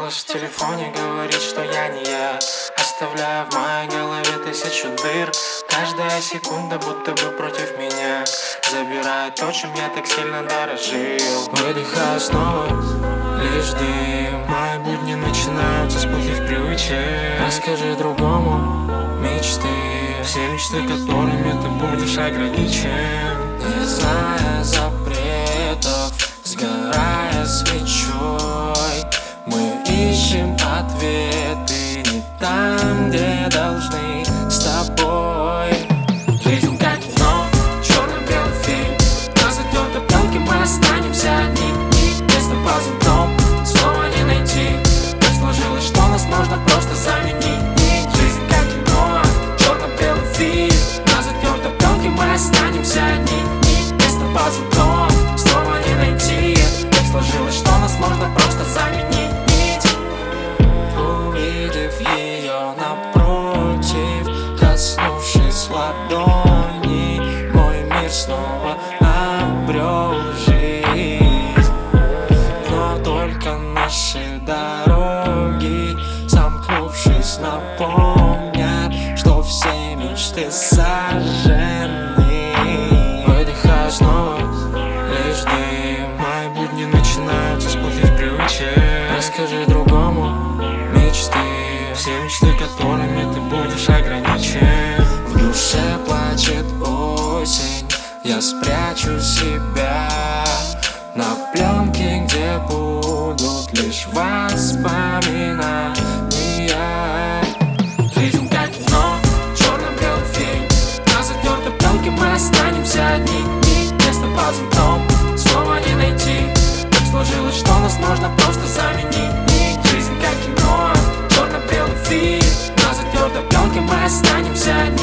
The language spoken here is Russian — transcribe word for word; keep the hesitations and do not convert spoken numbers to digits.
голос в телефоне говорит, что я не я, оставляя в моей голове тысячу дыр. Каждая секунда будто бы против меня, забирая то, чем я так сильно дорожил. Выдыхаю снова, лишь дым. Мои будни начинаются с плохих привычек. Расскажи другому мечты, все мечты, которыми ты будешь ограничен. Не зная запретов, сгорая свечой, мы ищем ответы не там, где должны с тобой. Жизнь как кино, черно-белый фильм. На затертой пленке мы останемся одни. Место под дом снова не найти. Так сложилось, что нас можно просто заменить. Жизнь как кино, черно-белый фильм. На затертой пленке мы останемся одни. Место под дом снова не найти. Так сложилось, что нас можно просто заменить. Увидев ее напротив, коснувшись ладони, мой мир снова обрел жизнь. Но только наши дороги, замкнувшись, напомнят, что все мечты сожжены. Выдыхаю снова, лишь дым. Мои будни начинаются с плохих привычек. Расскажи другому мечты, все мечты, которыми ты будешь ограничен. В душе плачет осень, я спрячу себя на пленке, где будут лишь воспоминания. Жизнь как кино, черно-белый фильм. На затертой пленке мы останемся одни. Место под зонтом снова не найти. Так сложилось, что нас можно просто заменить. Жизнь как кино, черно-белый фильм. На затертой пленке мы останемся одни.